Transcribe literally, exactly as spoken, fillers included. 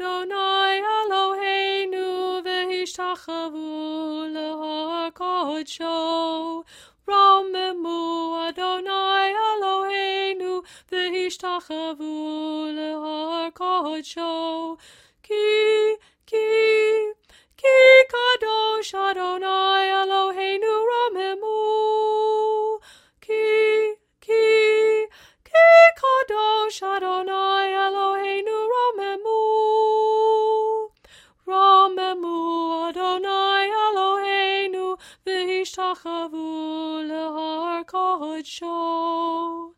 Adonai Eloheinu v'hishtachavu lehar kodsho. Romemu Adonai Eloheinu v'hishtachavu lehar kodsho. Ki, ki, ki kadosh Adonai Eloheinu romemu. Ki, ki, ki kadosh Adonai Eloheinu romemu. Romemu Adonai Eloheinu v'hishtachavu lehar kodsho.